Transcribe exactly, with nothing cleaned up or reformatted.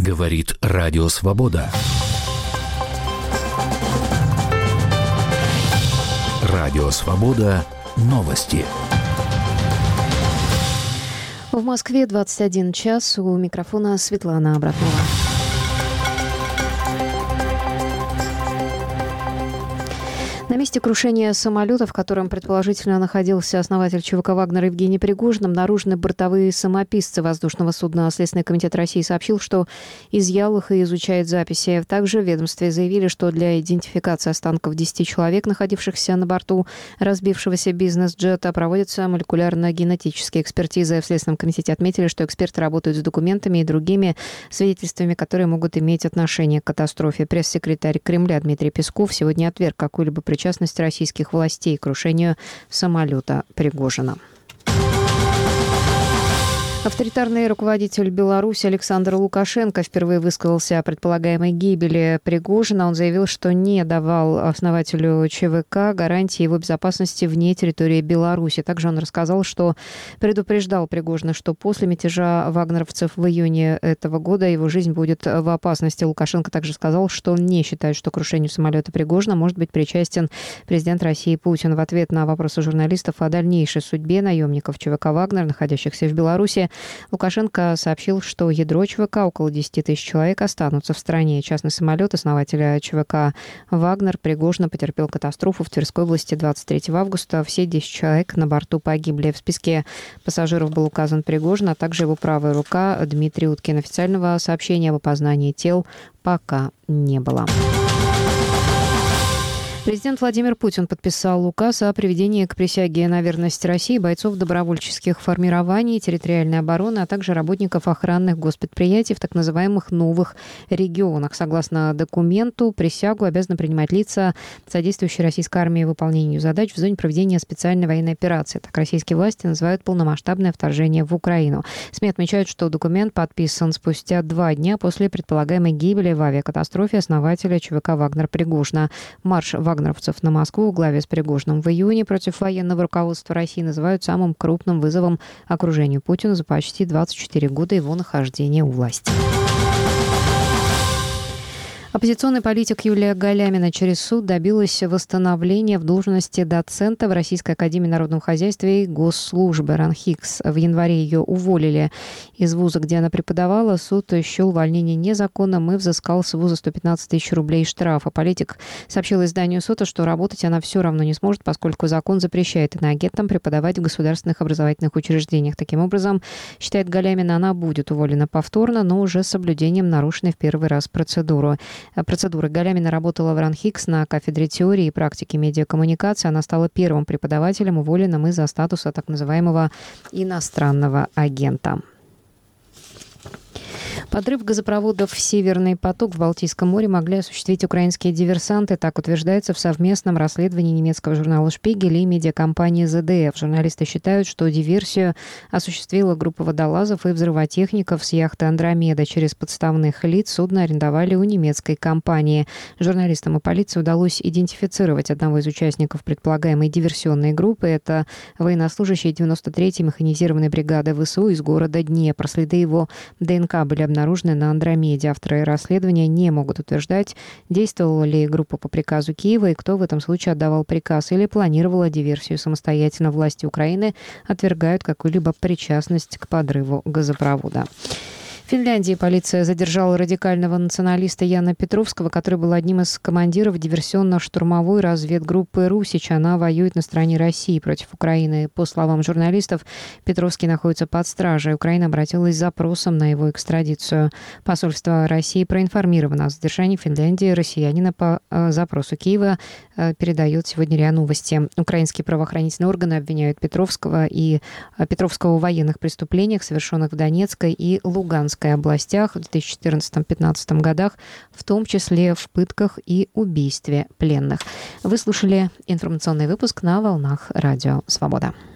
Говорит Радио Свобода. Радио Свобода. Новости. В Москве двадцать один час. У микрофона Светлана Абракова. На месте крушения самолета, в котором предположительно находился основатель ЧВК «Вагнер» Евгений Пригожин, обнаружены бортовые самописцы воздушного судна. Следственный комитет России сообщил, что изъял их и изучает записи. Также в ведомстве заявили, что для идентификации останков десяти человек, находившихся на борту разбившегося бизнес-джета, проводятся молекулярно-генетические экспертизы. В Следственном комитете отметили, что эксперты работают с документами и другими свидетельствами, которые могут иметь отношение к катастрофе. Пресс-секретарь Кремля Дмитрий Песков сегодня отверг какую-либо причастность российских властей к крушению самолета Пригожина. Авторитарный руководитель Беларуси Александр Лукашенко впервые высказался о предполагаемой гибели Пригожина. Он заявил, что не давал основателю ЧВК гарантии его безопасности вне территории Беларуси. Также он рассказал, что предупреждал Пригожина, что после мятежа вагнеровцев в июне этого года его жизнь будет в опасности. Лукашенко также сказал, что он не считает, что к крушению самолета Пригожина может быть причастен президент России Путин. В ответ на вопросы журналистов о дальнейшей судьбе наемников ЧВК «Вагнер», находящихся в Беларуси, Лукашенко сообщил, что ядро ЧВК, около десяти тысяч человек, останутся в стране. Частный самолет основателя ЧВК «Вагнер» Пригожина потерпел катастрофу в Тверской области двадцать третьего августа. Все десять человек на борту погибли. В списке пассажиров был указан Пригожин, а также его правая рука Дмитрий Уткин. Официального сообщения об опознании тел пока не было. Президент Владимир Путин подписал указ о приведении к присяге на верность России бойцов добровольческих формирований, территориальной обороны, а также работников охранных госпредприятий в так называемых новых регионах. Согласно документу, присягу обязаны принимать лица, содействующие российской армии выполнению задач в зоне проведения специальной военной операции. Так российские власти называют полномасштабное вторжение в Украину. СМИ отмечают, что документ подписан спустя два дня после предполагаемой гибели в авиакатастрофе основателя ЧВК «Вагнер» Пригожина. Марш вагнеровцев на Москву в главе с Пригожиным в июне против военного руководства России называют самым крупным вызовом окружению Путина за почти двадцать четыре года его нахождения у власти. Оппозиционный политик Юлия Галямина через суд добилась восстановления в должности доцента в Российской академии народного хозяйства и госслужбы РАНХИКС. В январе ее уволили из вуза, где она преподавала. Суд счел увольнение незаконным и взыскал с вуза сто пятнадцать тысяч рублей штрафа. Политик сообщил изданию СОТА, что работать она все равно не сможет, поскольку закон запрещает иноагентам преподавать в государственных образовательных учреждениях. Таким образом, считает Галямина, она будет уволена повторно, но уже с соблюдением нарушенной в первый раз процедуры. Процедуры. Галямина работала в РАНХИКС на кафедре теории и практики медиакоммуникации. Она стала первым преподавателем, уволенным из-за статуса так называемого иностранного агента. Подрыв газопроводов «Северный поток» в Балтийском море могли осуществить украинские диверсанты. Так утверждается в совместном расследовании немецкого журнала «Шпигель» и медиакомпании зэ дэ эф. Журналисты считают, что диверсию осуществила группа водолазов и взрывотехников с яхты «Андромеда». Через подставных лиц судно арендовали у немецкой компании. Журналистам и полиции удалось идентифицировать одного из участников предполагаемой диверсионной группы. Это военнослужащий девяносто третьей механизированной бригады ВСУ из города Днепр. Следы его ДНК были обнаружены на Андромеде. Авторы расследования не могут утверждать, действовала ли группа по приказу Киева и кто в этом случае отдавал приказ или планировала диверсию самостоятельно. Власти Украины отвергают какую-либо причастность к подрыву газопровода. В Финляндии полиция задержала радикального националиста Яна Петровского, который был одним из командиров диверсионно-штурмовой разведгруппы «Русич». Она воюет на стороне России против Украины. По словам журналистов, Петровский находится под стражей. Украина обратилась с запросом на его экстрадицию. Посольство России проинформировано о задержании в Финляндии россиянина. По запросу Киева передает сегодня РИА Новости. Украинские правоохранительные органы обвиняют Петровского и Петровского в военных преступлениях, совершенных в Донецкой и Луганской областях в две тысячи четырнадцатом-пятнадцатом годах, в том числе в пытках и убийстве пленных. Вы слушали информационный выпуск на волнах Радио Свобода.